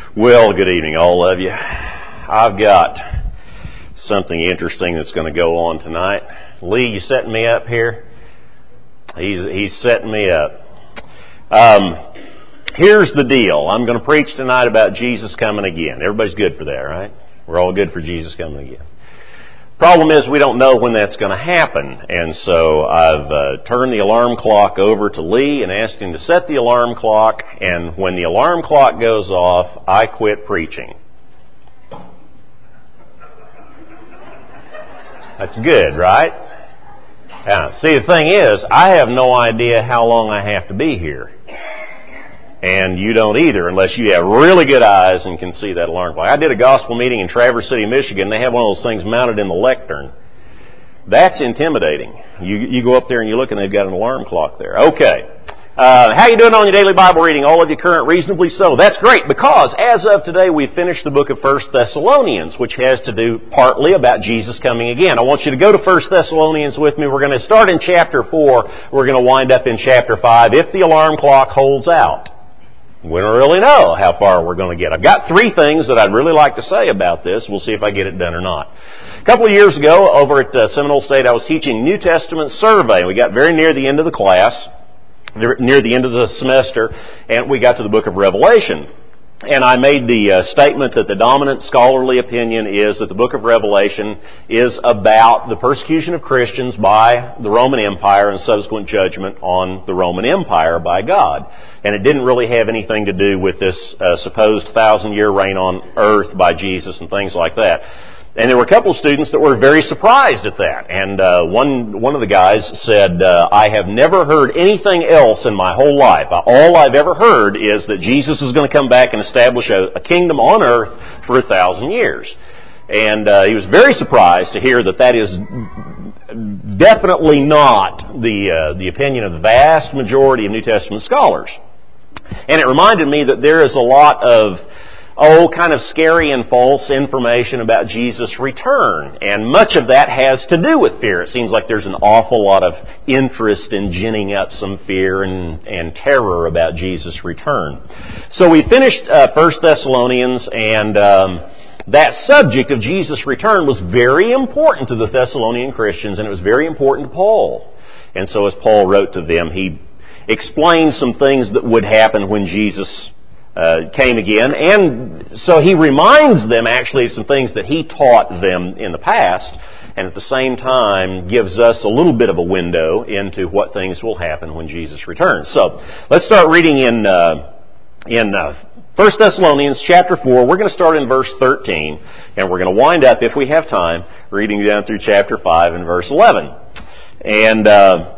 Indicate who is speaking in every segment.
Speaker 1: Well, good evening, all of you. I've got something interesting that's going to go on tonight. Lee, you setting me up here? He's setting me up. Here's the deal. I'm going to preach tonight about Jesus coming again. Everybody's good for that, right? We're all good for Jesus coming again. Problem is, we don't know when that's going to happen, and so I've turned the alarm clock over to Lee and asked him to set the alarm clock, and when the alarm clock goes off, I quit preaching. That's good, right? Yeah. See, the thing is, I have no idea how long I have to be here. And you don't either, unless you have really good eyes and can see that alarm clock. I did a gospel meeting in Traverse City, Michigan. They have one of those things mounted in the lectern. That's intimidating. You go up there and you look and they've got an alarm clock there. Okay. How you doing on your daily Bible reading? All of you current, reasonably so. That's great, because as of today we've finished the book of 1 Thessalonians, which has to do partly about Jesus coming again. I want you to go to 1 Thessalonians with me. We're going to start in chapter 4. We're going to wind up in chapter 5 if the alarm clock holds out. We don't really know how far we're going to get. I've got 3 things that I'd really like to say about this. We'll see if I get it done or not. A couple of years ago, over at Seminole State, I was teaching New Testament survey. We got very near the end of the class, near the end of the semester, and we got to the book of Revelation. And I made the statement that the dominant scholarly opinion is that the book of Revelation is about the persecution of Christians by the Roman Empire and subsequent judgment on the Roman Empire by God. And it didn't really have anything to do with this supposed 1,000-year reign on earth by Jesus and things like that. And there were a couple of students that were very surprised at that. And one of the guys said, I have never heard anything else in my whole life. All I've ever heard is that Jesus is going to come back and establish a kingdom on earth for 1,000 years. And he was very surprised to hear that that is definitely not the opinion of the vast majority of New Testament scholars. And it reminded me that there is a lot of kind of scary and false information about Jesus' return. And much of that has to do with fear. It seems like there's an awful lot of interest in ginning up some fear and terror about Jesus' return. So we finished 1 Thessalonians, and that subject of Jesus' return was very important to the Thessalonian Christians, and it was very important to Paul. And so as Paul wrote to them, he explained some things that would happen when Jesus came again, and so he reminds them actually of some things that he taught them in the past, and at the same time gives us a little bit of a window into what things will happen when Jesus returns. So let's start reading in 1 Thessalonians chapter 4. We're going to start in verse 13, and we're going to wind up, if we have time, reading down through chapter 5 and verse 11. And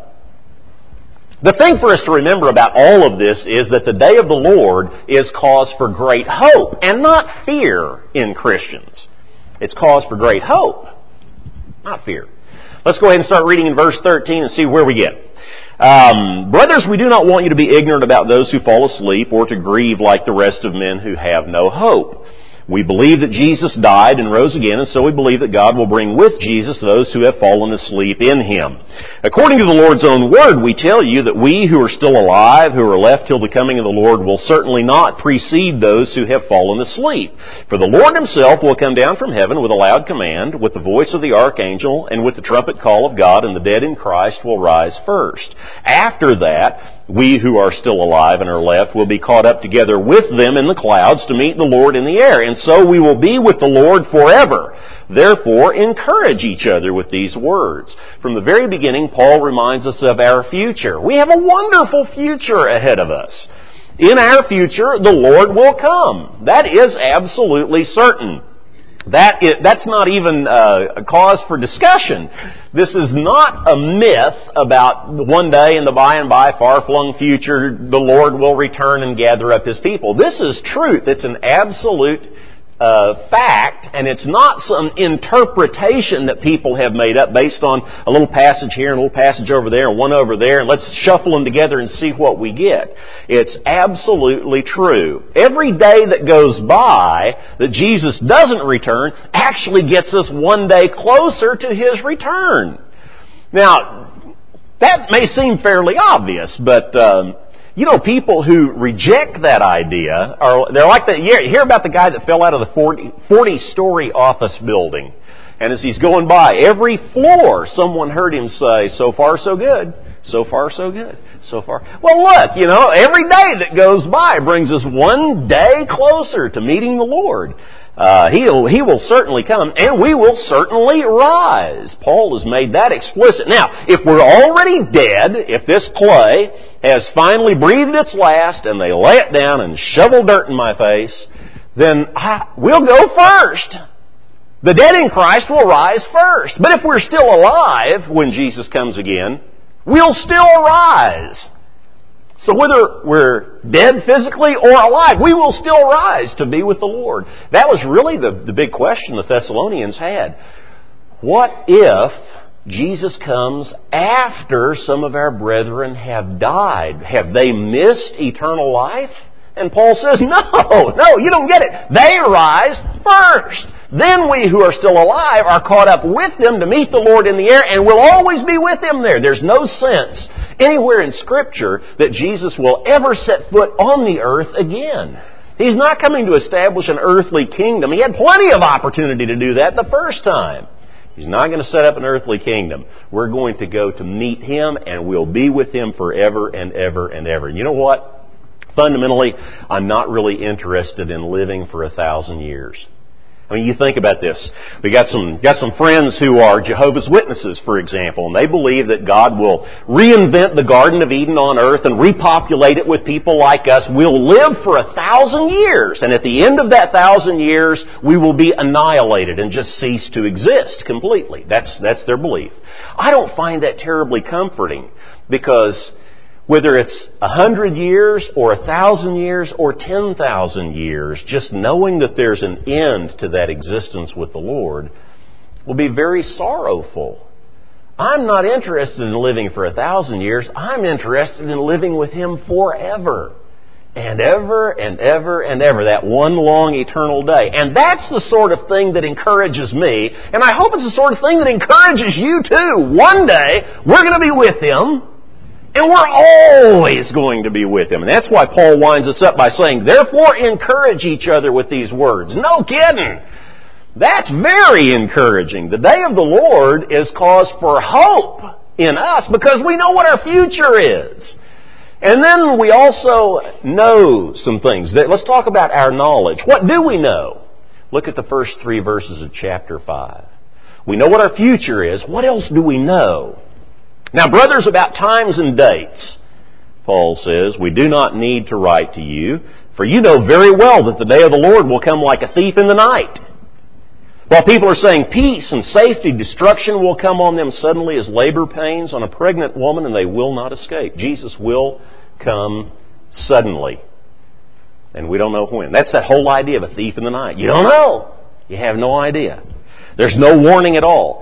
Speaker 1: the thing for us to remember about all of this is that the day of the Lord is cause for great hope, and not fear in Christians. It's cause for great hope, not fear. Let's go ahead and start reading in verse 13 and see where we get. Brothers, we do not want you to be ignorant about those who fall asleep, or to grieve like the rest of men who have no hope. We believe that Jesus died and rose again, and so we believe that God will bring with Jesus those who have fallen asleep in Him. According to the Lord's own word, we tell you that we who are still alive, who are left till the coming of the Lord, will certainly not precede those who have fallen asleep. For the Lord Himself will come down from heaven with a loud command, with the voice of the archangel, and with the trumpet call of God, and the dead in Christ will rise first. After that, we who are still alive and are left will be caught up together with them in the clouds to meet the Lord in the air. And so we will be with the Lord forever. Therefore, encourage each other with these words. From the very beginning, Paul reminds us of our future. We have a wonderful future ahead of us. In our future, the Lord will come. That is absolutely certain. That's not even a cause for discussion. This is not a myth about one day in the by and by, far-flung future, the Lord will return and gather up His people. This is truth. It's an absolute fact, and it's not some interpretation that people have made up based on a little passage here and a little passage over there and one over there, and let's shuffle them together and see what we get. It's absolutely true. Every day that goes by that Jesus doesn't return actually gets us one day closer to His return. Now, that may seem fairly obvious, but You know, people who reject that idea they're like that. You hear about the guy that fell out of the 40-story office building. And as he's going by, every floor, someone heard him say, "So far, so good. So far, so good. So far." Well, look, every day that goes by brings us one day closer to meeting the Lord. He will certainly come, and we will certainly rise. Paul has made that explicit. Now, if we're already dead, if this clay has finally breathed its last, and they lay it down and shovel dirt in my face, then we'll go first. The dead in Christ will rise first. But if we're still alive when Jesus comes again, we'll still rise. So whether we're dead physically or alive, we will still rise to be with the Lord. That was really the big question the Thessalonians had. What if Jesus comes after some of our brethren have died? Have they missed eternal life? And Paul says, no, you don't get it. They rise first. Then we who are still alive are caught up with them to meet the Lord in the air, and we'll always be with Him there. There's no sense anywhere in Scripture that Jesus will ever set foot on the earth again. He's not coming to establish an earthly kingdom. He had plenty of opportunity to do that the first time. He's not going to set up an earthly kingdom. We're going to go to meet Him, and we'll be with Him forever and ever and ever. And you know what? Fundamentally, I'm not really interested in living for 1,000 years. I mean, you think about this. We got some friends who are Jehovah's Witnesses, for example, and they believe that God will reinvent the Garden of Eden on earth and repopulate it with people like us. We'll live for 1,000 years, and at the end of that 1,000 years, we will be annihilated and just cease to exist completely. That's their belief. I don't find that terribly comforting, because whether it's 100 years or 1,000 years or 10,000 years, just knowing that there's an end to that existence with the Lord will be very sorrowful. I'm not interested in living for 1,000 years. I'm interested in living with Him forever and ever and ever and ever, that one long eternal day. And that's the sort of thing that encourages me, and I hope it's the sort of thing that encourages you too. One day, we're going to be with Him, and we're always going to be with Him. And that's why Paul winds us up by saying, therefore encourage each other with these words. No kidding! That's very encouraging. The day of the Lord is cause for hope in us because we know what our future is. And then we also know some things. Let's talk about our knowledge. What do we know? Look at the first 3 verses of chapter 5. We know what our future is. What else do we know? Now, brothers, about times and dates, Paul says, we do not need to write to you, for you know very well that the day of the Lord will come like a thief in the night. While people are saying peace and safety, destruction will come on them suddenly as labor pains on a pregnant woman, and they will not escape. Jesus will come suddenly. And we don't know when. That's that whole idea of a thief in the night. You don't know. You have no idea. There's no warning at all.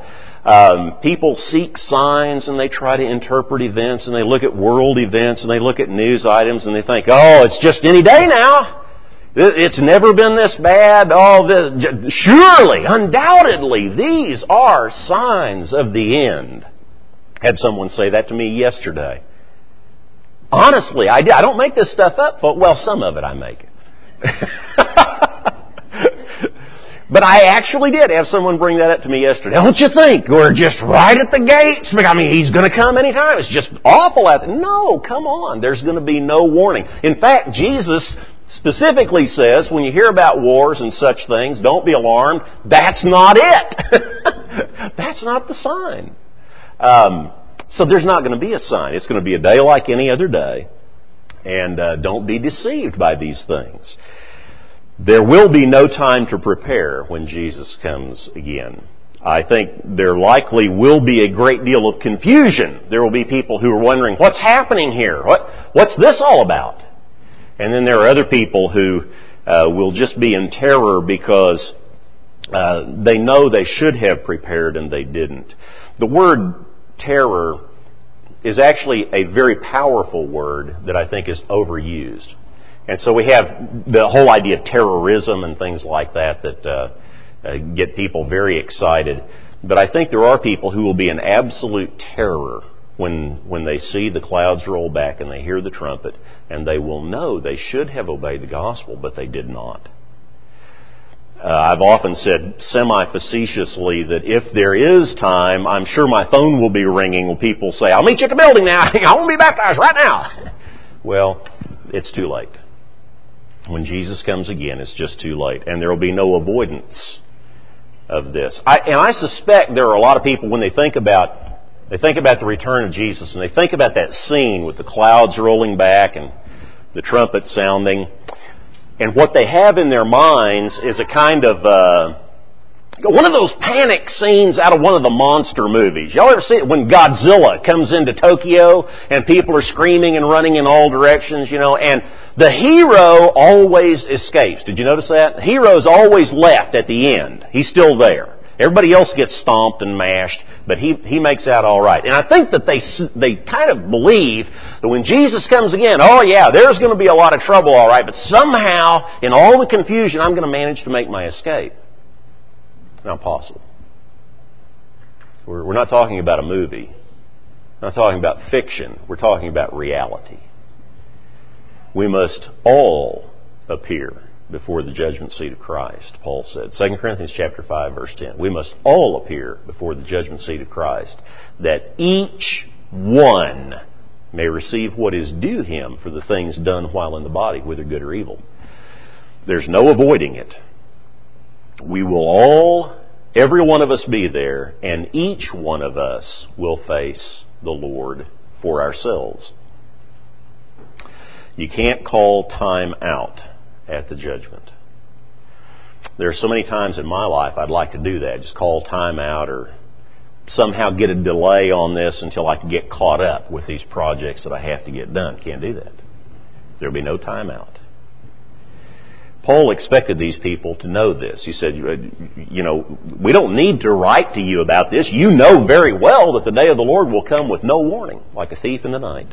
Speaker 1: People seek signs and they try to interpret events and they look at world events and they look at news items and they think, oh, it's just any day now. It's never been this bad. Surely, undoubtedly, these are signs of the end. Had someone say that to me yesterday. Honestly, I did. I don't make this stuff up, folks. Well, some of it I make. But I actually did have someone bring that up to me yesterday. Don't you think we're just right at the gates? I mean, He's going to come anytime. It's just awful out there. No, come on. There's going to be no warning. In fact, Jesus specifically says, when you hear about wars and such things, don't be alarmed. That's not it. That's not the sign. So there's not going to be a sign. It's going to be a day like any other day. And don't be deceived by these things. There will be no time to prepare when Jesus comes again. I think there likely will be a great deal of confusion. There will be people who are wondering, what's happening here? What's this all about? And then there are other people who will just be in terror because they know they should have prepared and they didn't. The word terror is actually a very powerful word that I think is overused. And so we have the whole idea of terrorism and things like that get people very excited. But I think there are people who will be in absolute terror when they see the clouds roll back and they hear the trumpet, and they will know they should have obeyed the gospel, but they did not. I've often said semi-facetiously that if there is time, I'm sure my phone will be ringing when people say, I'll meet you at the building now. I want to be baptized right now. Well, it's too late. When Jesus comes again, it's just too late. And there will be no avoidance of this. I suspect there are a lot of people when they think about the return of Jesus and they think about that scene with the clouds rolling back and the trumpet sounding, and what they have in their minds is a kind of one of those panic scenes out of one of the monster movies. Y'all ever see it when Godzilla comes into Tokyo and people are screaming and running in all directions, and the hero always escapes. Did you notice that? The hero's always left at the end. He's still there. Everybody else gets stomped and mashed, but he makes out all right. And I think that they kind of believe that when Jesus comes again, oh yeah, there's going to be a lot of trouble, all right, but somehow, in all the confusion, I'm going to manage to make my escape. Not possible. We're not talking about a movie. We're not talking about fiction. We're talking about reality. We must all appear before the judgment seat of Christ, Paul said. 2 Corinthians chapter 5, verse 10. We must all appear before the judgment seat of Christ, that each one may receive what is due him for the things done while in the body, whether good or evil. There's no avoiding it. We will all, every one of us, be there, and each one of us will face the Lord for ourselves. You can't call time out at the judgment. There are so many times in my life I'd like to do that, just call time out or somehow get a delay on this until I can get caught up with these projects that I have to get done. Can't do that. There'll be no time out. Paul expected these people to know this. He said, we don't need to write to you about this. You know very well that the day of the Lord will come with no warning, like a thief in the night.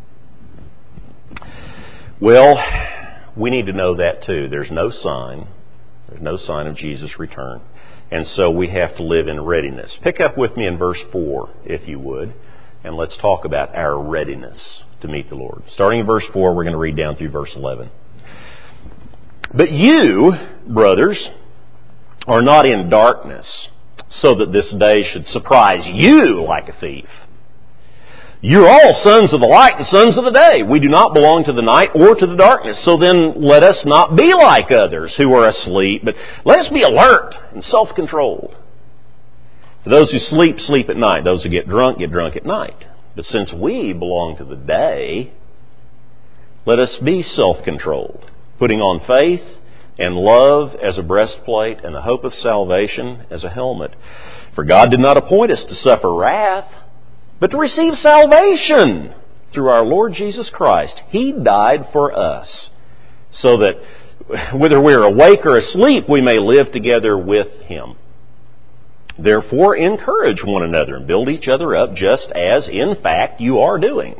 Speaker 1: Well, we need to know that too. There's no sign. There's no sign of Jesus' return. And so we have to live in readiness. Pick up with me in verse 4, if you would, and let's talk about our readiness to meet the Lord. Starting in verse 4, we're going to read down through verse 11. But you, brothers, are not in darkness, so that this day should surprise you like a thief. You're all sons of the light and sons of the day. We do not belong to the night or to the darkness. So then let us not be like others who are asleep, but let us be alert and self-controlled. For those who sleep, sleep at night. Those who get drunk at night. But since we belong to the day, let us be self-controlled, putting on faith and love as a breastplate and the hope of salvation as a helmet. For God did not appoint us to suffer wrath, but to receive salvation through our Lord Jesus Christ. He died for us, so that whether we're awake or asleep, we may live together with Him. Therefore, encourage one another and build each other up, just as, in fact, you are doing.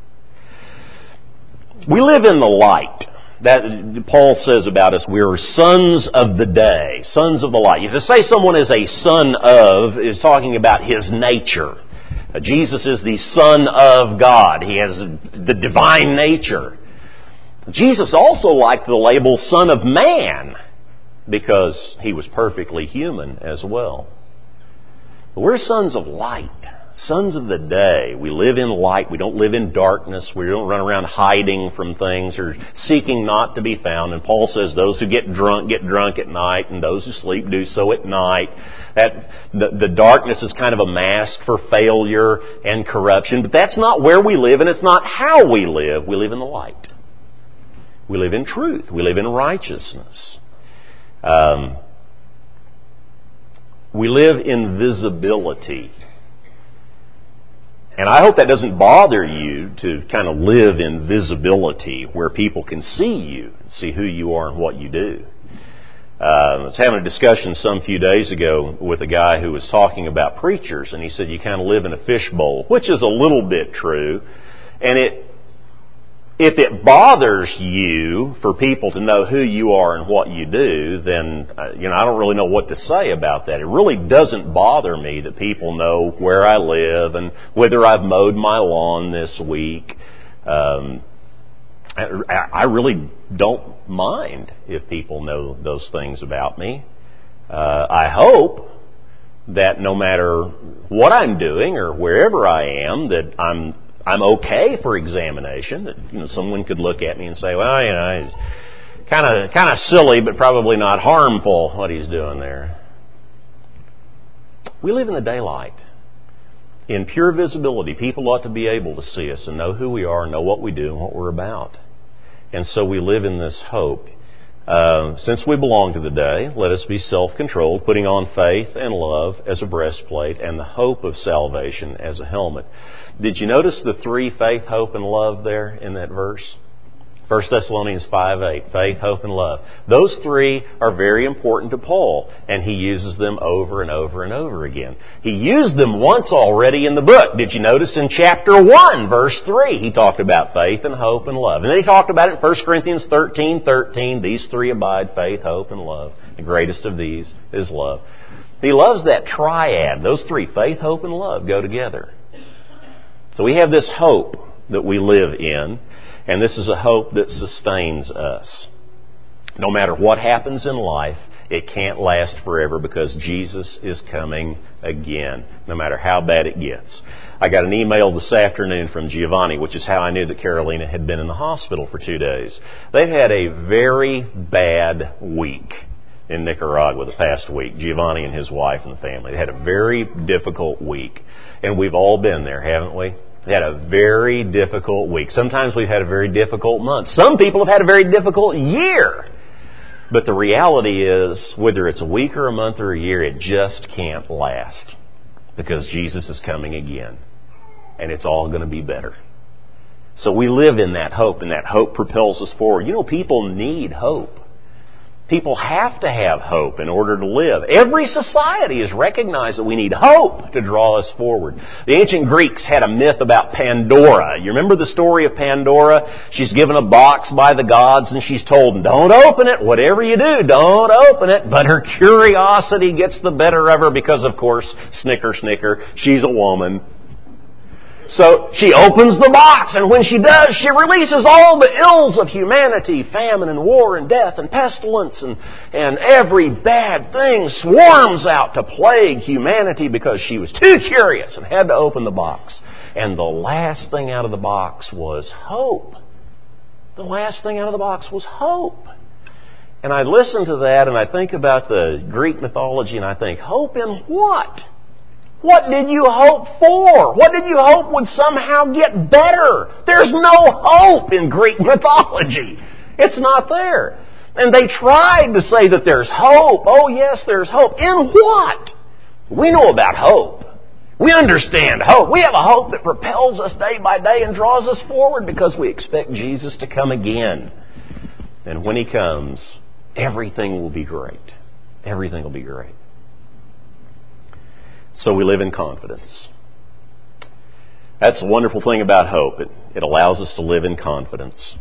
Speaker 1: We live in the light. That Paul says about us, we're sons of the day, sons of the light. To say someone is a son of is talking about his nature. Jesus is the Son of God. He has the divine nature. Jesus also liked the label Son of Man because He was perfectly human as well. But we're sons of light, sons of the day. We live in light. We don't live in darkness. We don't run around hiding from things or seeking not to be found. And Paul says those who get drunk at night, and those who sleep do so at night. That the darkness is kind of a mask for failure and corruption. But that's not where we live, and it's not how we live. We live in the light. We live in truth. We live in righteousness. We live in visibility. And I hope that doesn't bother you to kind of live in visibility where people can see you, see who you are and what you do. I was having a discussion some few days ago with a guy who was talking about preachers, and he said you kind of live in a fishbowl, which is a little bit true. And If it bothers you for people to know who you are and what you do, then, I don't really know what to say about that. It really doesn't bother me that people know where I live and whether I've mowed my lawn this week. I really don't mind if people know those things about me. I hope that no matter what I'm doing or wherever I am, that I'm okay for examination. That someone could look at me and say, well, he's kind of silly, but probably not harmful what he's doing there. We live in the daylight. In pure visibility, people ought to be able to see us and know who we are, know what we do, and what we're about. And so we live in this hope. Since we belong to the day, let us be self-controlled, putting on faith and love as a breastplate and the hope of salvation as a helmet. Did you notice the three, faith, hope, and love there in that verse? 1 Thessalonians 5:8, faith, hope, and love. Those three are very important to Paul, and he uses them over and over and over again. He used them once already in the book. Did you notice in chapter 1, verse 3, he talked about faith and hope and love. And then he talked about it in 1 Corinthians 13:13. These three abide, faith, hope, and love. The greatest of these is love. He loves that triad. Those three, faith, hope, and love, go together. So we have this hope that we live in. And this is a hope that sustains us. No matter what happens in life, it can't last forever because Jesus is coming again, no matter how bad it gets. I got an email this afternoon from Giovanni, which is how I knew that Carolina had been in the hospital for 2 days. They've had a very bad week in Nicaragua the past week, Giovanni and his wife and the family. They had a very difficult week. And we've all been there, haven't we? We had a very difficult week. Sometimes we've had a very difficult month. Some people have had a very difficult year. But the reality is, whether it's a week or a month or a year, it just can't last. Because Jesus is coming again. And it's all going to be better. So we live in that hope, and that hope propels us forward. People need hope. People have to have hope in order to live. Every society has recognized that we need hope to draw us forward. The ancient Greeks had a myth about Pandora. You remember the story of Pandora? She's given a box by the gods and she's told, don't open it. Whatever you do, don't open it. But her curiosity gets the better of her because, of course, snicker, snicker, she's a woman. So she opens the box, and when she does, she releases all the ills of humanity, famine and war and death and pestilence, and every bad thing swarms out to plague humanity because she was too curious and had to open the box. And the last thing out of the box was hope. The last thing out of the box was hope. And I listen to that and I think about the Greek mythology and I think, hope in what? What did you hope for? What did you hope would somehow get better? There's no hope in Greek mythology. It's not there. And they tried to say that there's hope. Oh yes, there's hope. In what? We know about hope. We understand hope. We have a hope that propels us day by day and draws us forward because we expect Jesus to come again. And when He comes, everything will be great. Everything will be great. So we live in confidence. That's the wonderful thing about hope. It allows us to live in confidence.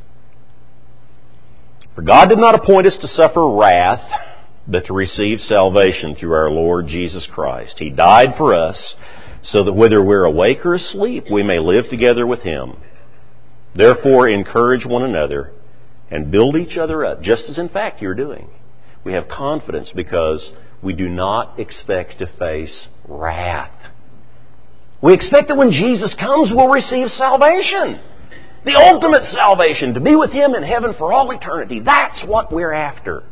Speaker 1: For God did not appoint us to suffer wrath, but to receive salvation through our Lord Jesus Christ. He died for us, so that whether we're awake or asleep, we may live together with Him. Therefore, encourage one another and build each other up, just as in fact you're doing. We have confidence because we do not expect to face wrath. We expect that when Jesus comes, we'll receive salvation. The ultimate salvation, to be with Him in heaven for all eternity. That's what we're after.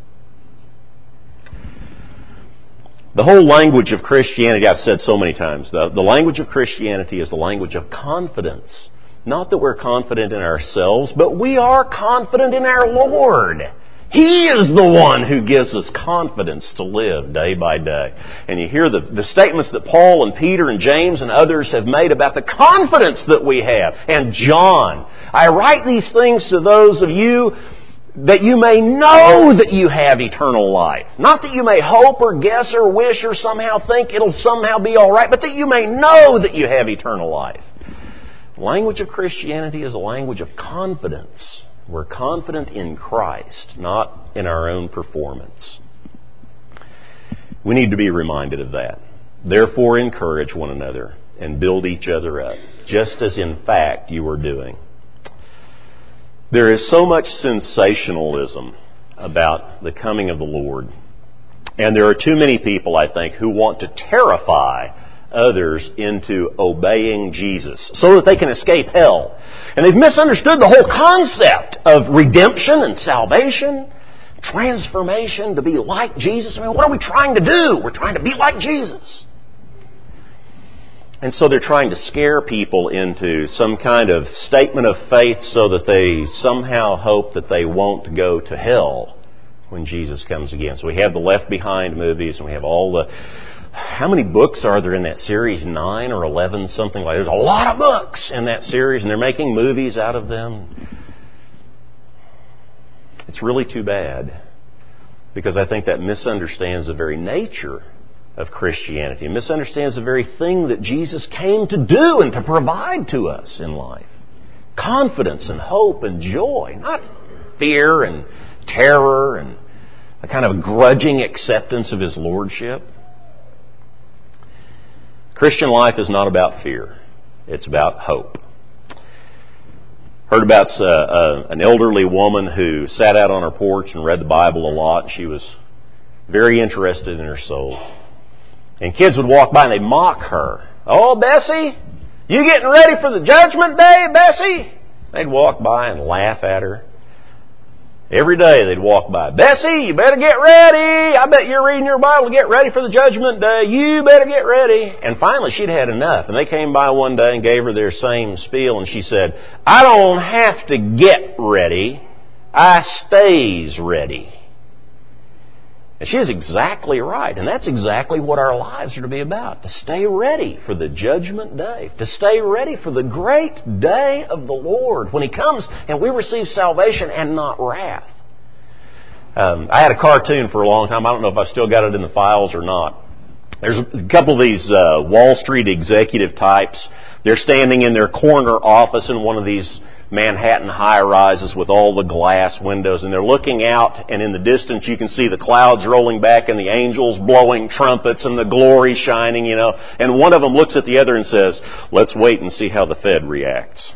Speaker 1: The whole language of Christianity, I've said so many times, the language of Christianity is the language of confidence. Not that we're confident in ourselves, but we are confident in our Lord. He is the one who gives us confidence to live day by day. And you hear the statements that Paul and Peter and James and others have made about the confidence that we have. And John, I write these things to those of you that you may know that you have eternal life. Not that you may hope or guess or wish or somehow think it'll somehow be all right, but that you may know that you have eternal life. The language of Christianity is a language of confidence. We're confident in Christ, not in our own performance. We need to be reminded of that. Therefore, encourage one another and build each other up, just as in fact you are doing. There is so much sensationalism about the coming of the Lord. And there are too many people, I think, who want to terrify others into obeying Jesus so that they can escape hell. And they've misunderstood the whole concept of redemption and salvation, transformation to be like Jesus. I mean, what are we trying to do? We're trying to be like Jesus. And so they're trying to scare people into some kind of statement of faith so that they somehow hope that they won't go to hell when Jesus comes again. So we have the Left Behind movies, and we have all the... How many books are there in that series? 9 or 11, something like that. There's a lot of books in that series, and they're making movies out of them. It's really too bad, because I think that misunderstands the very nature of Christianity. It misunderstands the very thing that Jesus came to do and to provide to us in life. Confidence and hope and joy, not fear and terror and a kind of grudging acceptance of His Lordship. Christian life is not about fear. It's about hope. Heard about an elderly woman who sat out on her porch and read the Bible a lot. She was very interested in her soul. And kids would walk by and they'd mock her. "Oh, Bessie, you getting ready for the judgment day, Bessie?" They'd walk by and laugh at her. Every day they'd walk by. "Bessie, you better get ready. I bet you're reading your Bible to get ready for the judgment day. You better get ready." And finally she'd had enough. And they came by one day and gave her their same spiel. And she said, "I don't have to get ready. I stays ready." And she is exactly right. And that's exactly what our lives are to be about. To stay ready for the judgment day. To stay ready for the great day of the Lord when He comes and we receive salvation and not wrath. I had a cartoon for a long time. I don't know if I've still got it in the files or not. There's a couple of these Wall Street executive types. They're standing in their corner office in one of these Manhattan high-rises with all the glass windows, and they're looking out, and in the distance you can see the clouds rolling back and the angels blowing trumpets and the glory shining, and one of them looks at the other and says, "Let's wait and see how the Fed reacts."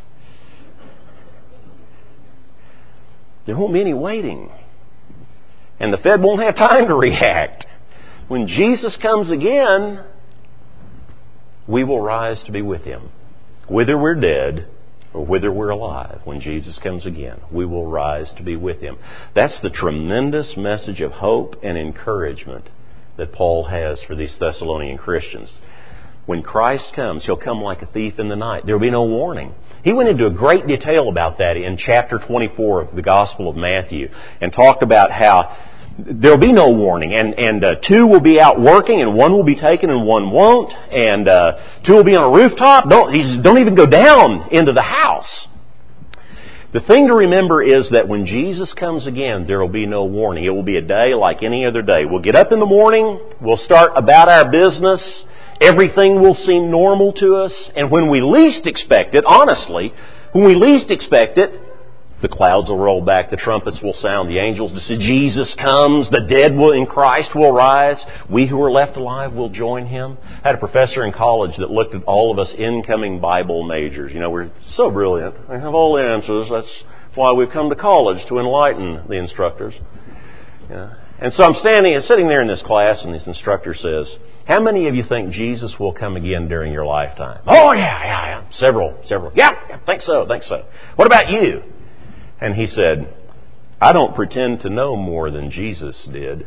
Speaker 1: There won't be any waiting, and the Fed won't have time to react. When Jesus comes again, we will rise to be with Him. Whether we're dead or whether we're alive, when Jesus comes again, we will rise to be with Him. That's the tremendous message of hope and encouragement that Paul has for these Thessalonian Christians. When Christ comes, He'll come like a thief in the night. There will be no warning. He went into a great detail about that in chapter 24 of the Gospel of Matthew and talked about how there will be no warning, and two will be out working, and one will be taken and one won't, and two will be on a rooftop. Don't even go down into the house. The thing to remember is that when Jesus comes again, there will be no warning. It will be a day like any other day. We'll get up in the morning, we'll start about our business, everything will seem normal to us, and when we least expect it, honestly, when we least expect it, the clouds will roll back, the trumpets will sound, the angels will say, Jesus comes, the dead in Christ will rise, we who are left alive will join Him. I had a professor in college that looked at all of us incoming Bible majors. We're so brilliant. We have all the answers. That's why we've come to college, to enlighten the instructors. And so I'm sitting there in this class, and this instructor says, "How many of you think Jesus will come again during your lifetime?" "Oh, yeah. Several. Yeah, think so. What about you?" And he said, "I don't pretend to know more than Jesus did."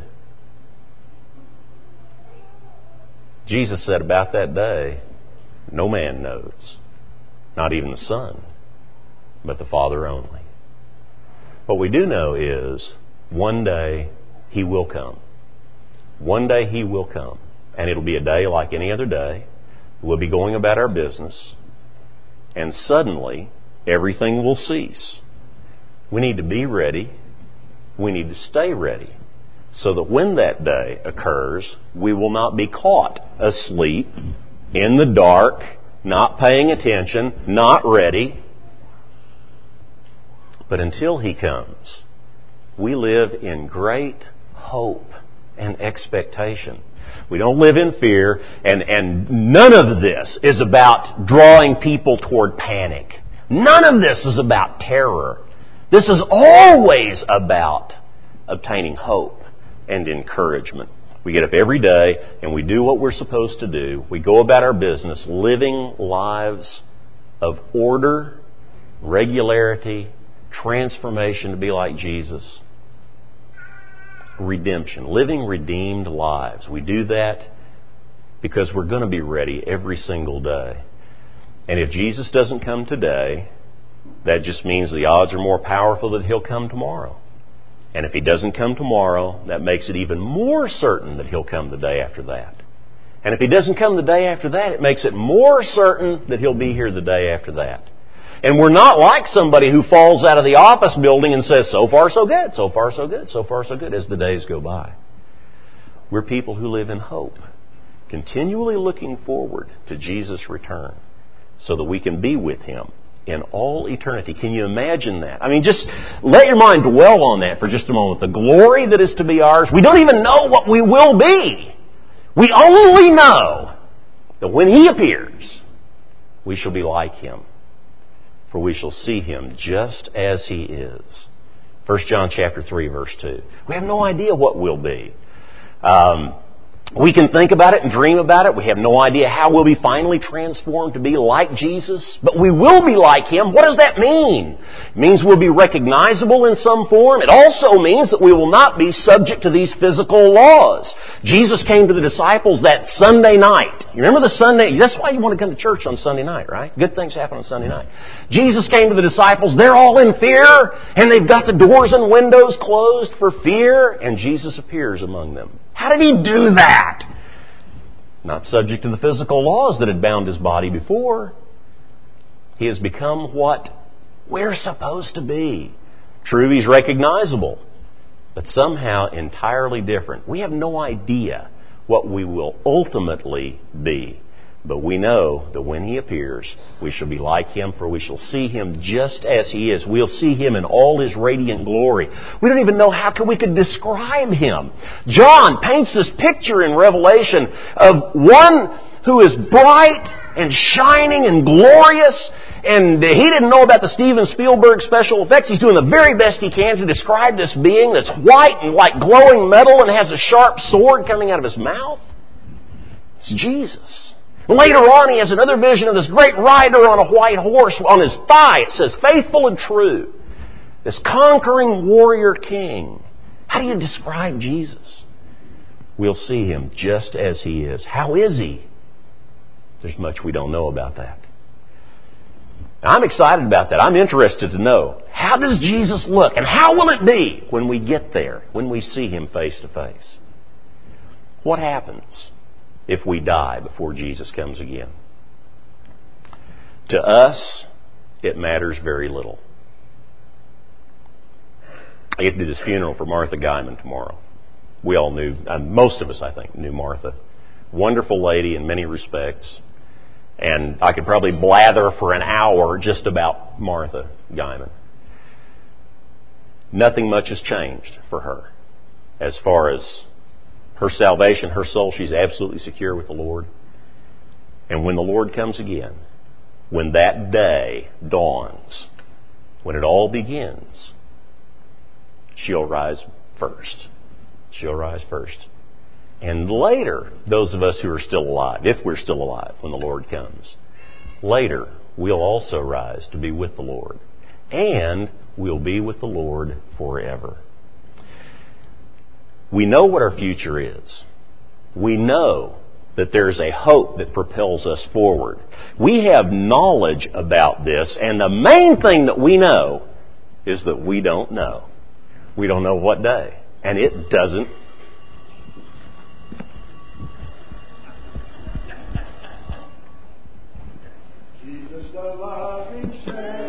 Speaker 1: Jesus said about that day, no man knows, not even the Son, but the Father only. What we do know is one day He will come. One day He will come. And it'll be a day like any other day. We'll be going about our business. And suddenly, everything will cease. We need to be ready. We need to stay ready so that when that day occurs, we will not be caught asleep, in the dark, not paying attention, not ready. But until He comes, we live in great hope and expectation. We don't live in fear, and none of this is about drawing people toward panic. None of this is about terror. This is always about obtaining hope and encouragement. We get up every day and we do what we're supposed to do. We go about our business living lives of order, regularity, transformation to be like Jesus. Redemption, living redeemed lives. We do that because we're going to be ready every single day. And if Jesus doesn't come today, that just means the odds are more powerful that He'll come tomorrow. And if He doesn't come tomorrow, that makes it even more certain that He'll come the day after that. And if He doesn't come the day after that, it makes it more certain that He'll be here the day after that. And we're not like somebody who falls out of the office building and says, so far so good, so far so good, so far so good, as the days go by. We're people who live in hope, continually looking forward to Jesus' return so that we can be with Him in all eternity. Can you imagine that? I mean, just let your mind dwell on that for just a moment. The glory that is to be ours. We don't even know what we will be. We only know that when He appears, we shall be like Him. For we shall see Him just as He is. 1 John chapter 3, verse 2. We have no idea what we'll be. We can think about it and dream about it. We have no idea how we'll be finally transformed to be like Jesus. But we will be like Him. What does that mean? It means we'll be recognizable in some form. It also means that we will not be subject to these physical laws. Jesus came to the disciples that Sunday night. You remember the Sunday? That's why you want to come to church on Sunday night, right? Good things happen on Sunday night. Jesus came to the disciples. They're all in fear. And they've got the doors and windows closed for fear. And Jesus appears among them. How did He do that? Not subject to the physical laws that had bound His body before. He has become what we're supposed to be. True, He's recognizable, but somehow entirely different. We have no idea what we will ultimately be. But we know that when He appears, we shall be like Him, for we shall see Him just as He is. We'll see Him in all His radiant glory. We don't even know how we could describe Him. John paints this picture in Revelation of one who is bright and shining and glorious. And he didn't know about the Steven Spielberg special effects. He's doing the very best he can to describe this being that's white and like glowing metal and has a sharp sword coming out of His mouth. It's Jesus. Later on, he has another vision of this great rider on a white horse. On his thigh, it says, faithful and true. This conquering warrior king. How do you describe Jesus? We'll see Him just as He is. How is He? There's much we don't know about that. I'm excited about that. I'm interested to know, how does Jesus look? And how will it be when we get there, when we see Him face to face? What happens if we die before Jesus comes again? To us, it matters very little. I get to do this funeral for Martha Guyman tomorrow. We all knew, most of us I think, knew Martha. Wonderful lady in many respects. And I could probably blather for an hour just about Martha Guyman. Nothing much has changed for her as far as her salvation, her soul. She's absolutely secure with the Lord. And when the Lord comes again, when that day dawns, when it all begins, she'll rise first. She'll rise first. And later, those of us who are still alive, if we're still alive when the Lord comes, later we'll also rise to be with the Lord. And we'll be with the Lord forever. We know what our future is. We know that there's a hope that propels us forward. We have knowledge about this, and the main thing that we know is that we don't know. We don't know what day. And it doesn't.
Speaker 2: Jesus, the loving Savior.